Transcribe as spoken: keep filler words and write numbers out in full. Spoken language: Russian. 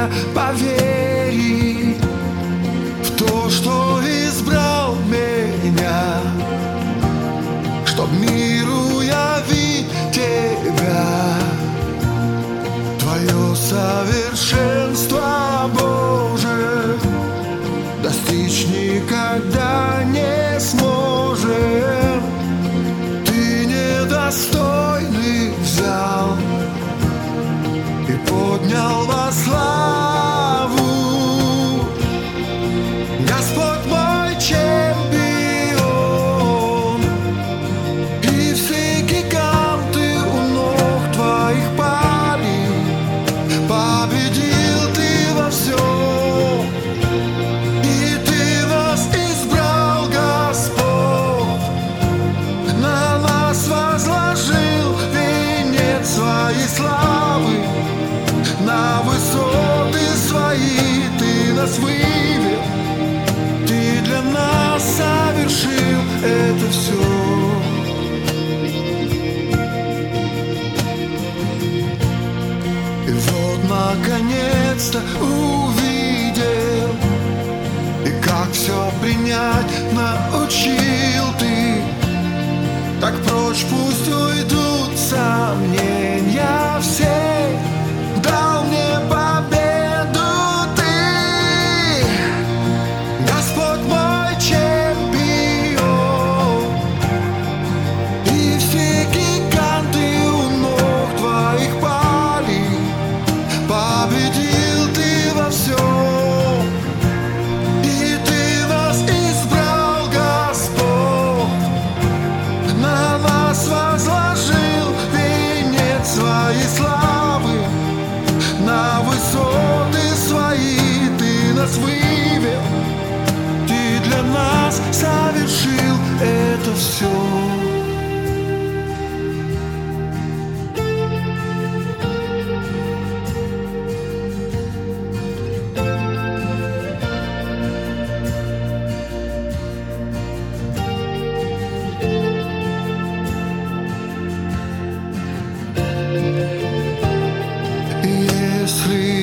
моя, повери в то, что избрал меня, чтоб миру явить тебя, твое совершенство, Боже, достичь никогда не сможем. Ты недостойный взял и поднял во славу. Господь мой чемпион, и все гиганты у ног твоих пали. Победил ты во всем, и ты нас избрал, Господь. На нас возложил венец своей славы. На высоты свои ты нас вывел, ты для нас совершил это все. И вот наконец-то увидел, и как все принять научил ты. Так прочь пусть уйдут сомнения все. Дал мне победу ты, Господь мой чемпион, и все гиганты у ног твоих пали. Победил ты во всем, и ты нас избрал, Господь. На нас возложил венец своей славы. На высоты свои ты нас вывел, ты для нас совершил это все. Если